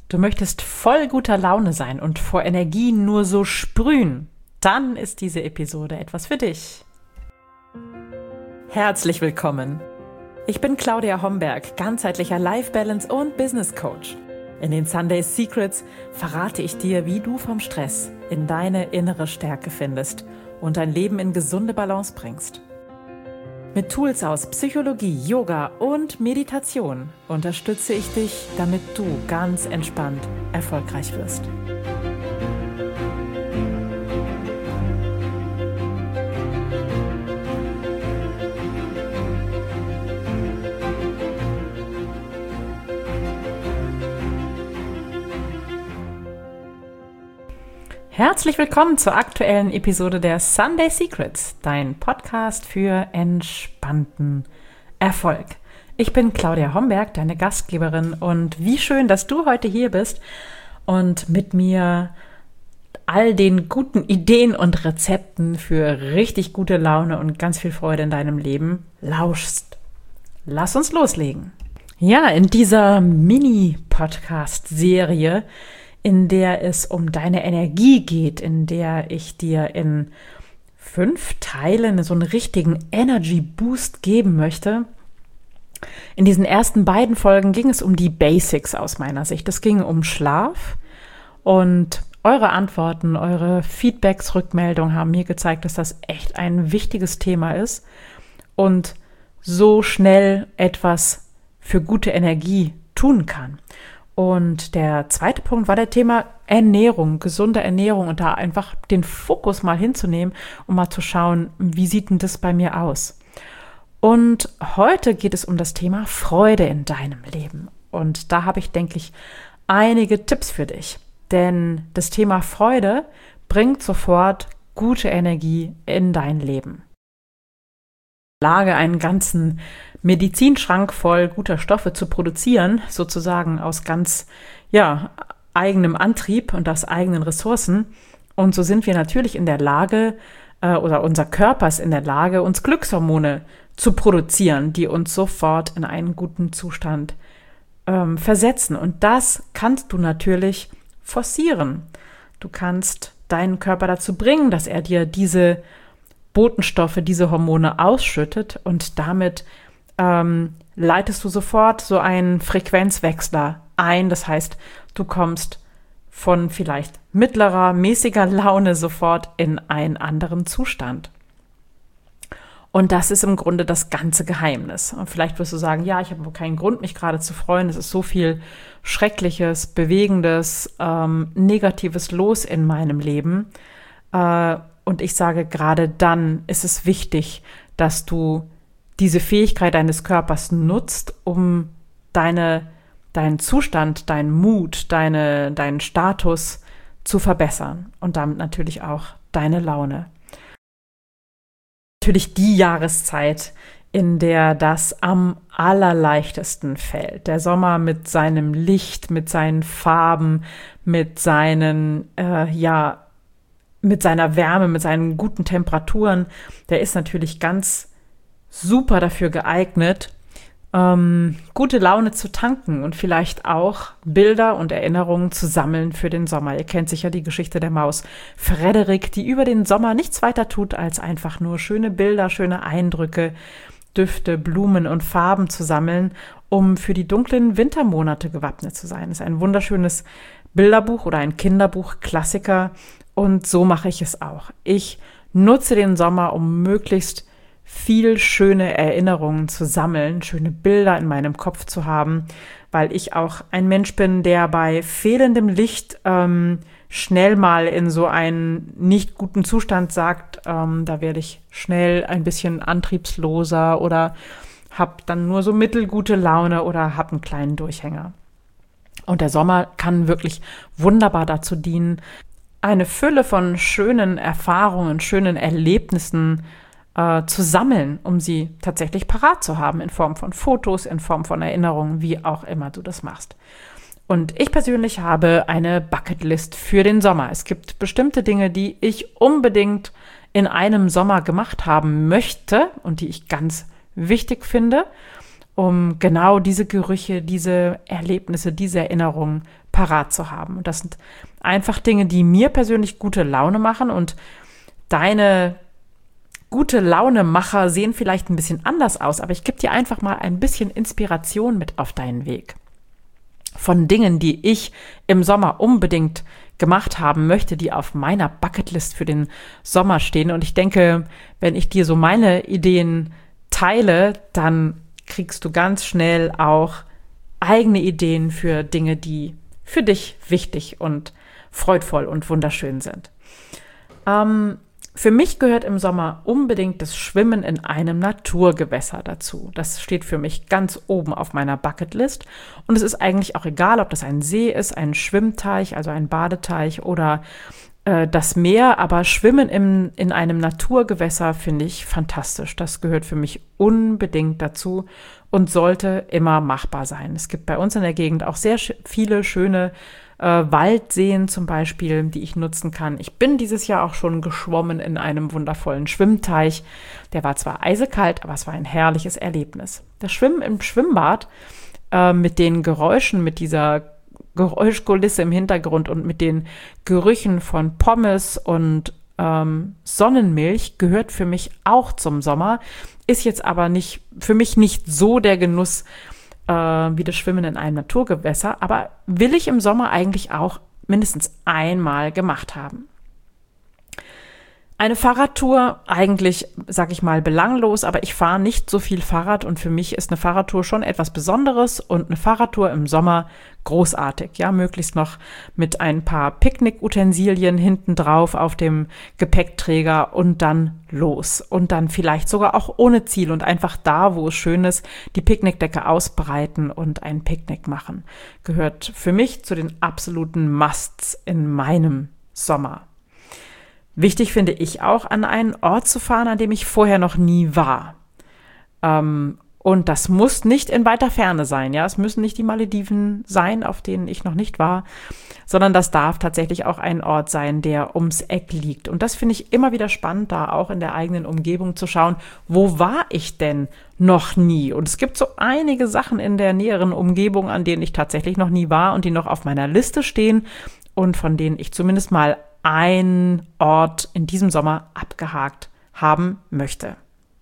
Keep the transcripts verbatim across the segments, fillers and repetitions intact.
Du möchtest voll guter Laune sein und vor Energie nur so sprühen? Dann ist diese Episode etwas für dich. Herzlich willkommen. Ich bin Claudia Homberg, ganzheitlicher Life Balance und Business Coach. In den Sunday Secrets verrate ich dir, wie du vom Stress in deine innere Stärke findest und dein Leben in gesunde Balance bringst. Mit Tools aus Psychologie, Yoga und Meditation unterstütze ich dich, damit du ganz entspannt erfolgreich wirst. Herzlich willkommen zur aktuellen Episode der Sunday Secrets, dein Podcast für entspannten Erfolg. Ich bin Claudia Homberg, deine Gastgeberin, und wie schön, dass du heute hier bist und mit mir all den guten Ideen und Rezepten für richtig gute Laune und ganz viel Freude in deinem Leben lauschst. Lass uns loslegen. Ja, in dieser Mini-Podcast-Serie, in der es um deine Energie geht, in der ich dir in fünf Teilen so einen richtigen Energy Boost geben möchte. In diesen ersten beiden Folgen ging es um die Basics aus meiner Sicht. Es ging um Schlaf und eure Antworten, eure Feedbacks, Rückmeldungen haben mir gezeigt, dass das echt ein wichtiges Thema ist und so schnell etwas für gute Energie tun kann. Und der zweite Punkt war der Thema Ernährung, gesunde Ernährung und da einfach den Fokus mal hinzunehmen, um mal zu schauen, wie sieht denn das bei mir aus? Und heute geht es um das Thema Freude in deinem Leben. Und da habe ich, denke ich, einige Tipps für dich. Denn das Thema Freude bringt sofort gute Energie in dein Leben. Lage einen ganzen Medizinschrank voll guter Stoffe zu produzieren, sozusagen aus ganz ja, eigenem Antrieb und aus eigenen Ressourcen. Und so sind wir natürlich in der Lage, äh, oder unser Körper ist in der Lage, uns Glückshormone zu produzieren, die uns sofort in einen guten Zustand ähm, versetzen. Und das kannst du natürlich forcieren. Du kannst deinen Körper dazu bringen, dass er dir diese Botenstoffe, diese Hormone ausschüttet und damit ähm, leitest du sofort so einen Frequenzwechsler ein. Das heißt, du kommst von vielleicht mittlerer, mäßiger Laune sofort in einen anderen Zustand. Und das ist im Grunde das ganze Geheimnis. Und vielleicht wirst du sagen, ja, ich habe keinen Grund, mich gerade zu freuen. Es ist so viel Schreckliches, Bewegendes, ähm, Negatives los in meinem Leben. Äh, Und ich sage, gerade dann ist es wichtig, dass du diese Fähigkeit deines Körpers nutzt, um deine, deinen Zustand, deinen Mut, deine, deinen Status zu verbessern und damit natürlich auch deine Laune. Natürlich die Jahreszeit, in der das am allerleichtesten fällt. Der Sommer mit seinem Licht, mit seinen Farben, mit seinen, äh, ja, mit seiner Wärme, mit seinen guten Temperaturen, der ist natürlich ganz super dafür geeignet, ähm, gute Laune zu tanken und vielleicht auch Bilder und Erinnerungen zu sammeln für den Sommer. Ihr kennt sicher die Geschichte der Maus Frederik, die über den Sommer nichts weiter tut, als einfach nur schöne Bilder, schöne Eindrücke, Düfte, Blumen und Farben zu sammeln, um für die dunklen Wintermonate gewappnet zu sein. Das ist ein wunderschönes Bilderbuch oder ein Kinderbuch, Klassiker. Und so mache ich es auch. Ich nutze den Sommer, um möglichst viel schöne Erinnerungen zu sammeln, schöne Bilder in meinem Kopf zu haben, weil ich auch ein Mensch bin, der bei fehlendem Licht ähm, schnell mal in so einen nicht guten Zustand sagt, ähm, da werde ich schnell ein bisschen antriebsloser oder habe dann nur so mittelgute Laune oder habe einen kleinen Durchhänger. Und der Sommer kann wirklich wunderbar dazu dienen, eine Fülle von schönen Erfahrungen, schönen Erlebnissen äh, zu sammeln, um sie tatsächlich parat zu haben, in Form von Fotos, in Form von Erinnerungen, wie auch immer du das machst. Und ich persönlich habe eine Bucketlist für den Sommer. Es gibt bestimmte Dinge, die ich unbedingt in einem Sommer gemacht haben möchte und die ich ganz wichtig finde. um genau diese Gerüche, diese Erlebnisse, diese Erinnerungen parat zu haben. Und das sind einfach Dinge, die mir persönlich gute Laune machen, und deine gute Launemacher sehen vielleicht ein bisschen anders aus, aber ich gebe dir einfach mal ein bisschen Inspiration mit auf deinen Weg. Von Dingen, die ich im Sommer unbedingt gemacht haben möchte, die auf meiner Bucketlist für den Sommer stehen. Und ich denke, wenn ich dir so meine Ideen teile, dann kriegst du ganz schnell auch eigene Ideen für Dinge, die für dich wichtig und freudvoll und wunderschön sind. Ähm, Für mich gehört im Sommer unbedingt das Schwimmen in einem Naturgewässer dazu. Das steht für mich ganz oben auf meiner Bucketlist. Und es ist eigentlich auch egal, ob das ein See ist, ein Schwimmteich, also ein Badeteich oder äh, das Meer. Aber Schwimmen im, in einem Naturgewässer finde ich fantastisch. Das gehört für mich unbedingt dazu und sollte immer machbar sein. Es gibt bei uns in der Gegend auch sehr sch- viele schöne Äh, Waldseen zum Beispiel, die ich nutzen kann. Ich bin dieses Jahr auch schon geschwommen in einem wundervollen Schwimmteich. Der war zwar eisekalt, aber es war ein herrliches Erlebnis. Das Schwimmen im Schwimmbad äh, mit den Geräuschen, mit dieser Geräuschkulisse im Hintergrund und mit den Gerüchen von Pommes und ähm, Sonnenmilch gehört für mich auch zum Sommer, ist jetzt aber nicht für mich nicht so der Genuss wie das Schwimmen in einem Naturgewässer, aber will ich im Sommer eigentlich auch mindestens einmal gemacht haben. Eine Fahrradtour, eigentlich, sag ich mal, belanglos, aber ich fahre nicht so viel Fahrrad und für mich ist eine Fahrradtour schon etwas Besonderes und eine Fahrradtour im Sommer großartig. Ja, möglichst noch mit ein paar Picknickutensilien hinten drauf auf dem Gepäckträger und dann los. Und dann vielleicht sogar auch ohne Ziel und einfach da, wo es schön ist, die Picknickdecke ausbreiten und ein Picknick machen. Gehört für mich zu den absoluten Musts in meinem Sommer. Wichtig finde ich auch, an einen Ort zu fahren, an dem ich vorher noch nie war. Ähm, und das muss nicht in weiter Ferne sein. Ja, es müssen nicht die Malediven sein, auf denen ich noch nicht war, sondern das darf tatsächlich auch ein Ort sein, der ums Eck liegt. Und das finde ich immer wieder spannend, da auch in der eigenen Umgebung zu schauen, wo war ich denn noch nie? Und es gibt so einige Sachen in der näheren Umgebung, an denen ich tatsächlich noch nie war und die noch auf meiner Liste stehen und von denen ich zumindest mal ein Ort in diesem Sommer abgehakt haben möchte.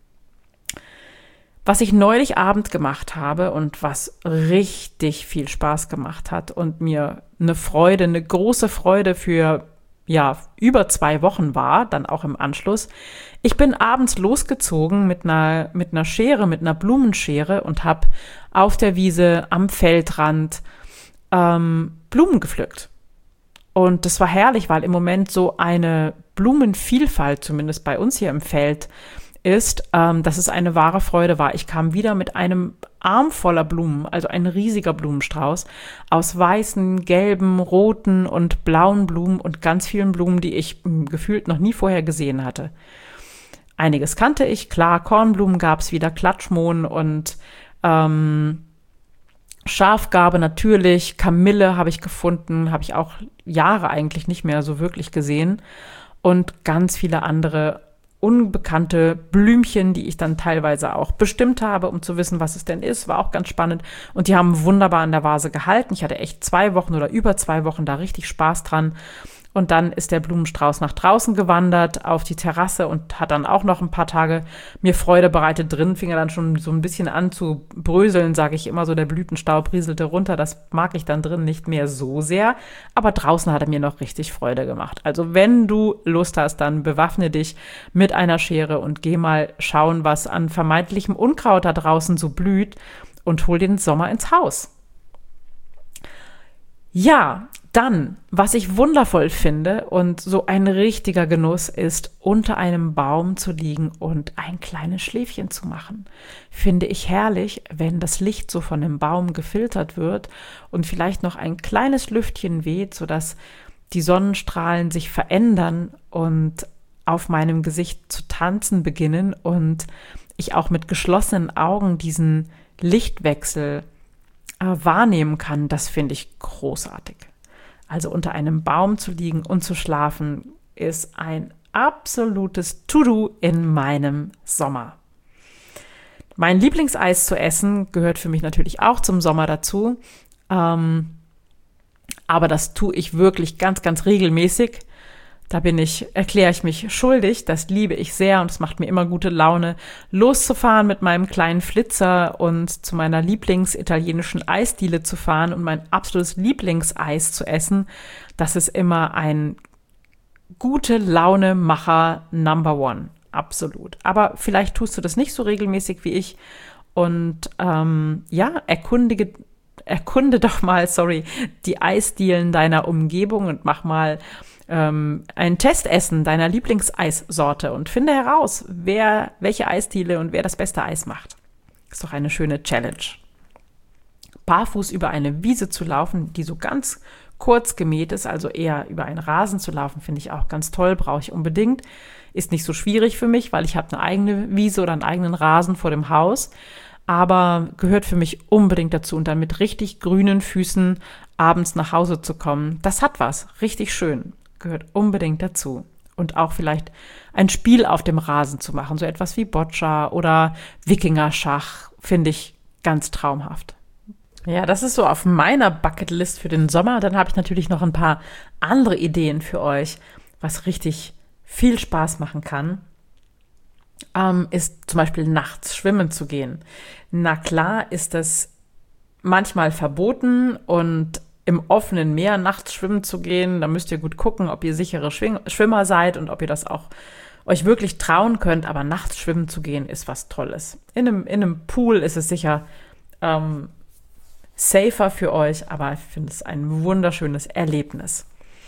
Was ich neulich Abend gemacht habe und was richtig viel Spaß gemacht hat und mir eine Freude, eine große Freude für ja über zwei Wochen war, dann auch im Anschluss. Ich bin abends losgezogen mit einer mit einer Schere, mit einer Blumenschere und habe auf der Wiese am Feldrand ähm, Blumen gepflückt. Und das war herrlich, weil im Moment so eine Blumenvielfalt, zumindest bei uns hier im Feld, ist, ähm, dass es eine wahre Freude war. Ich kam wieder mit einem Arm voller Blumen, also ein riesiger Blumenstrauß, aus weißen, gelben, roten und blauen Blumen und ganz vielen Blumen, die ich mh, gefühlt noch nie vorher gesehen hatte. Einiges kannte ich, klar, Kornblumen gab es wieder, Klatschmohn und ähm, Schafgarbe natürlich, Kamille habe ich gefunden, habe ich auch Jahre eigentlich nicht mehr so wirklich gesehen und ganz viele andere unbekannte Blümchen, die ich dann teilweise auch bestimmt habe, um zu wissen, was es denn ist, war auch ganz spannend und die haben wunderbar in der Vase gehalten. Ich hatte echt zwei Wochen oder über zwei Wochen da richtig Spaß dran. Und dann ist der Blumenstrauß nach draußen gewandert auf die Terrasse und hat dann auch noch ein paar Tage mir Freude bereitet. Drin fing er dann schon so ein bisschen an zu bröseln, sage ich immer so, der Blütenstaub rieselte runter. Das mag ich dann drin nicht mehr so sehr, aber draußen hat er mir noch richtig Freude gemacht. Also wenn du Lust hast, dann bewaffne dich mit einer Schere und geh mal schauen, was an vermeintlichem Unkraut da draußen so blüht und hol den Sommer ins Haus. Ja, dann, was ich wundervoll finde und so ein richtiger Genuss ist, unter einem Baum zu liegen und ein kleines Schläfchen zu machen. Finde ich herrlich, wenn das Licht so von dem Baum gefiltert wird und vielleicht noch ein kleines Lüftchen weht, sodass die Sonnenstrahlen sich verändern und auf meinem Gesicht zu tanzen beginnen und ich auch mit geschlossenen Augen diesen Lichtwechsel äh, wahrnehmen kann. Das finde ich großartig. Also unter einem Baum zu liegen und zu schlafen, ist ein absolutes To-Do in meinem Sommer. Mein Lieblingseis zu essen gehört für mich natürlich auch zum Sommer dazu. Ähm, aber das tue ich wirklich ganz, ganz regelmäßig. Da bin ich, erkläre ich mich schuldig. Das liebe ich sehr und es macht mir immer gute Laune, loszufahren mit meinem kleinen Flitzer und zu meiner Lieblingsitalienischen Eisdiele zu fahren und mein absolutes Lieblingseis zu essen. Das ist immer ein gute Laune-Macher Number One. Absolut. Aber vielleicht tust du das nicht so regelmäßig wie ich. Und ähm, ja, erkundige, erkunde doch mal, sorry, die Eisdielen deiner Umgebung und mach mal ähm, ein Testessen deiner Lieblingseissorte und finde heraus, wer welche Eisdiele und wer das beste Eis macht. Ist doch eine schöne Challenge. Barfuß über eine Wiese zu laufen, die so ganz kurz gemäht ist, also eher über einen Rasen zu laufen, finde ich auch ganz toll, brauche ich unbedingt. Ist nicht so schwierig für mich, weil ich habe eine eigene Wiese oder einen eigenen Rasen vor dem Haus, aber gehört für mich unbedingt dazu und dann mit richtig grünen Füßen abends nach Hause zu kommen. Das hat was, richtig schön, gehört unbedingt dazu. Und auch vielleicht ein Spiel auf dem Rasen zu machen, so etwas wie Boccia oder Wikingerschach, finde ich ganz traumhaft. Ja, das ist so auf meiner Bucketlist für den Sommer. Dann habe ich natürlich noch ein paar andere Ideen für euch, was richtig viel Spaß machen kann, ähm, ist zum Beispiel nachts schwimmen zu gehen. Na klar ist das manchmal verboten und im offenen Meer nachts schwimmen zu gehen, da müsst ihr gut gucken, ob ihr sichere Schwing- Schwimmer seid und ob ihr das auch euch wirklich trauen könnt, aber nachts schwimmen zu gehen ist was Tolles. In einem, in einem Pool ist es sicher ähm, safer für euch, aber ich finde es ein wunderschönes Erlebnis.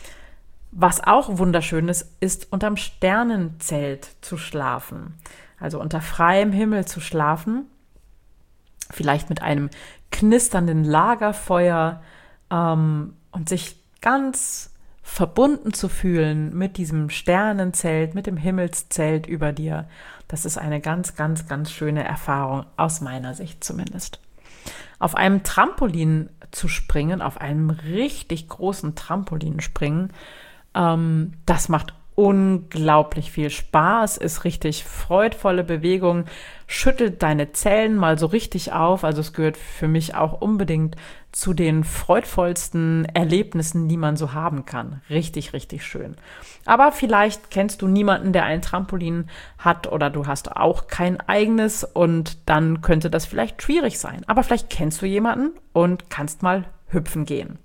Was auch wunderschön ist, ist unterm Sternenzelt zu schlafen. Also unter freiem Himmel zu schlafen. Vielleicht mit einem knisternden Lagerfeuer ähm, und sich ganz verbunden zu fühlen mit diesem Sternenzelt, mit dem Himmelszelt über dir. Das ist eine ganz, ganz, ganz schöne Erfahrung, aus meiner Sicht zumindest. Auf einem Trampolin zu springen, auf einem richtig großen Trampolin springen, ähm, das macht unglaublich viel Spaß, ist richtig freudvolle Bewegung, schüttelt deine Zellen mal so richtig auf. Also es gehört für mich auch unbedingt zu den freudvollsten Erlebnissen, die man so haben kann. Richtig, richtig schön. Aber vielleicht kennst du niemanden, der ein Trampolin hat oder du hast auch kein eigenes und dann könnte das vielleicht schwierig sein. Aber vielleicht kennst du jemanden und kannst mal hüpfen gehen.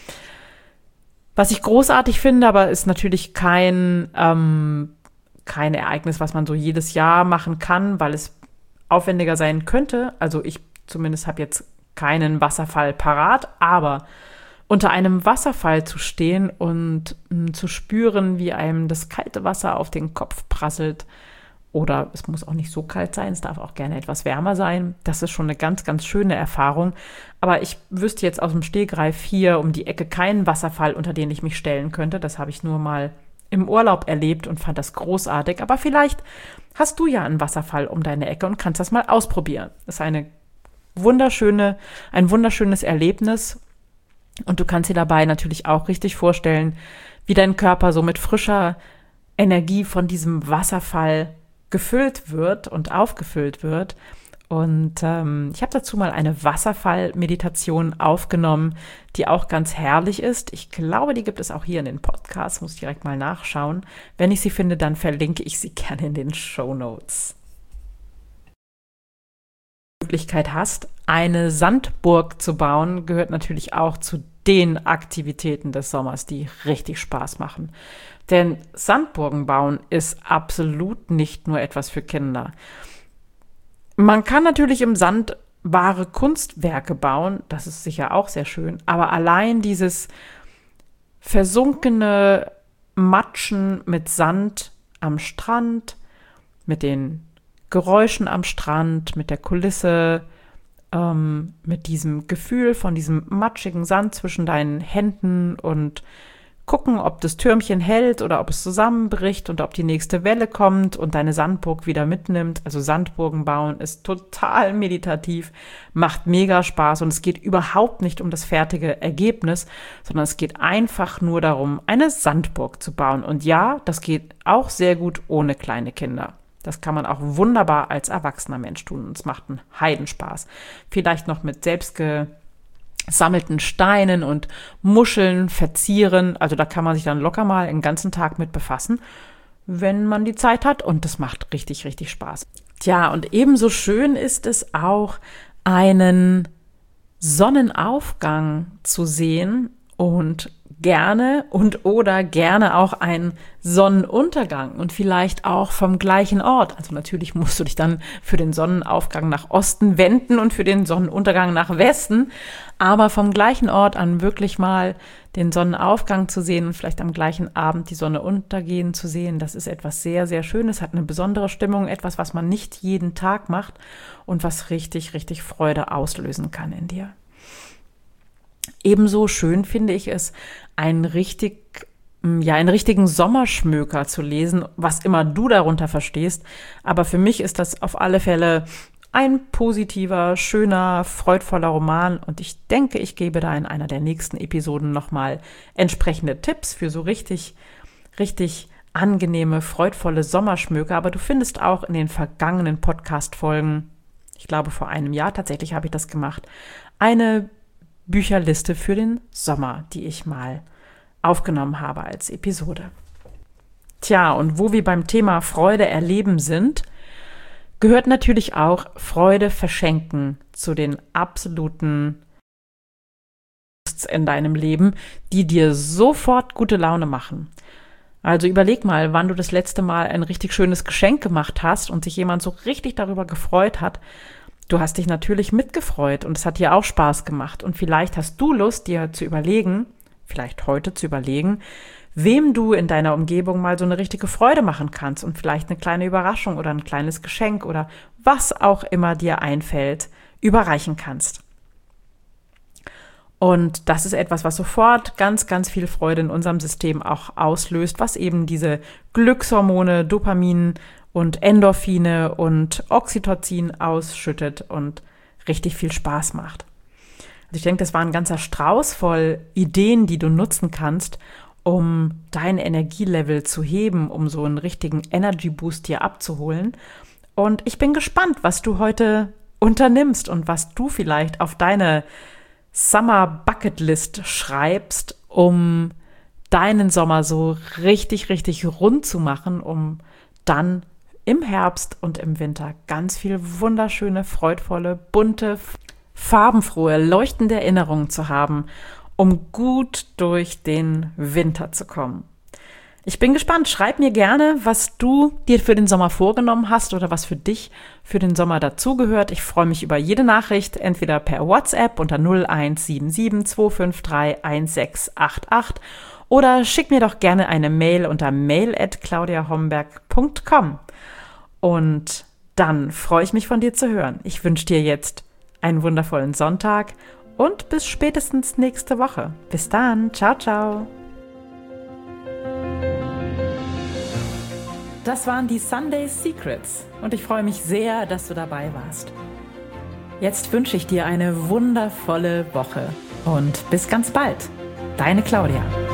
Was ich großartig finde, aber ist natürlich kein, ähm, kein Ereignis, was man so jedes Jahr machen kann, weil es aufwendiger sein könnte. Also ich zumindest habe jetzt keinen Wasserfall parat, aber unter einem Wasserfall zu stehen und mh, zu spüren, wie einem das kalte Wasser auf den Kopf prasselt, oder es muss auch nicht so kalt sein, es darf auch gerne etwas wärmer sein. Das ist schon eine ganz, ganz schöne Erfahrung. Aber ich wüsste jetzt aus dem Stegreif hier um die Ecke keinen Wasserfall, unter den ich mich stellen könnte. Das habe ich nur mal im Urlaub erlebt und fand das großartig. Aber vielleicht hast du ja einen Wasserfall um deine Ecke und kannst das mal ausprobieren. Das ist eine wunderschöne, ein wunderschönes Erlebnis. Und du kannst dir dabei natürlich auch richtig vorstellen, wie dein Körper so mit frischer Energie von diesem Wasserfall gefüllt wird und aufgefüllt wird. Und ähm, ich habe dazu mal eine Wasserfall-Meditation aufgenommen, die auch ganz herrlich ist. Ich glaube, die gibt es auch hier in den Podcasts, muss ich direkt mal nachschauen. Wenn ich sie finde, dann verlinke ich sie gerne in den Shownotes. Möglichkeit hast, eine Sandburg zu bauen, gehört natürlich auch zu den Aktivitäten des Sommers, die richtig Spaß machen. Denn Sandburgen bauen ist absolut nicht nur etwas für Kinder. Man kann natürlich im Sand wahre Kunstwerke bauen, das ist sicher auch sehr schön, aber allein dieses versunkene Matschen mit Sand am Strand, mit den Geräuschen am Strand, mit der Kulisse, ähm, mit diesem Gefühl von diesem matschigen Sand zwischen deinen Händen und gucken, ob das Türmchen hält oder ob es zusammenbricht und ob die nächste Welle kommt und deine Sandburg wieder mitnimmt. Also Sandburgen bauen ist total meditativ, macht mega Spaß und es geht überhaupt nicht um das fertige Ergebnis, sondern es geht einfach nur darum, eine Sandburg zu bauen. Und ja, das geht auch sehr gut ohne kleine Kinder. Das kann man auch wunderbar als erwachsener Mensch tun und es macht einen Heidenspaß. Vielleicht noch mit selbstgesammelten Steinen und Muscheln verzieren. Also da kann man sich dann locker mal den ganzen Tag mit befassen, wenn man die Zeit hat, und das macht richtig, richtig Spaß. Tja, und ebenso schön ist es auch, einen Sonnenaufgang zu sehen und gerne und oder gerne auch einen Sonnenuntergang und vielleicht auch vom gleichen Ort. Also natürlich musst du dich dann für den Sonnenaufgang nach Osten wenden und für den Sonnenuntergang nach Westen, aber vom gleichen Ort an wirklich mal den Sonnenaufgang zu sehen und vielleicht am gleichen Abend die Sonne untergehen zu sehen, das ist etwas sehr, sehr Schönes, hat eine besondere Stimmung, etwas, was man nicht jeden Tag macht und was richtig, richtig Freude auslösen kann in dir. Ebenso schön finde ich es, einen richtig, ja, einen richtigen Sommerschmöker zu lesen, was immer du darunter verstehst. Aber für mich ist das auf alle Fälle ein positiver, schöner, freudvoller Roman. Und ich denke, ich gebe da in einer der nächsten Episoden nochmal entsprechende Tipps für so richtig, richtig angenehme, freudvolle Sommerschmöker. Aber du findest auch in den vergangenen Podcast-Folgen, ich glaube vor einem Jahr tatsächlich habe ich das gemacht, eine Bücherliste für den Sommer, die ich mal aufgenommen habe als Episode. Tja, und wo wir beim Thema Freude erleben sind, gehört natürlich auch Freude verschenken zu den absoluten in deinem Leben, die dir sofort gute Laune machen. Also überleg mal, wann du das letzte Mal ein richtig schönes Geschenk gemacht hast und sich jemand so richtig darüber gefreut hat. Du hast dich natürlich mitgefreut und es hat dir auch Spaß gemacht. Und vielleicht hast du Lust, dir zu überlegen, vielleicht heute zu überlegen, wem du in deiner Umgebung mal so eine richtige Freude machen kannst und vielleicht eine kleine Überraschung oder ein kleines Geschenk oder was auch immer dir einfällt, überreichen kannst. Und das ist etwas, was sofort ganz, ganz viel Freude in unserem System auch auslöst, was eben diese Glückshormone, Dopamin und Endorphine und Oxytocin ausschüttet und richtig viel Spaß macht. Also ich denke, das war ein ganzer Strauß voll Ideen, die du nutzen kannst, um dein Energielevel zu heben, um so einen richtigen Energy Boost dir abzuholen. Und ich bin gespannt, was du heute unternimmst und was du vielleicht auf deine Summer Bucket List schreibst, um deinen Sommer so richtig, richtig rund zu machen, um dann im Herbst und im Winter ganz viel wunderschöne, freudvolle, bunte, farbenfrohe, leuchtende Erinnerungen zu haben, um gut durch den Winter zu kommen. Ich bin gespannt. Schreib mir gerne, was du dir für den Sommer vorgenommen hast oder was für dich für den Sommer dazugehört. Ich freue mich über jede Nachricht, entweder per WhatsApp unter null eins sieben sieben zwei fünf drei eins sechs acht acht oder schick mir doch gerne eine Mail unter mail at claudia homberg punkt com. Und dann freue ich mich, von dir zu hören. Ich wünsche dir jetzt einen wundervollen Sonntag und bis spätestens nächste Woche. Bis dann. Ciao, ciao. Das waren die Sunday Secrets und ich freue mich sehr, dass du dabei warst. Jetzt wünsche ich dir eine wundervolle Woche und bis ganz bald. Deine Claudia.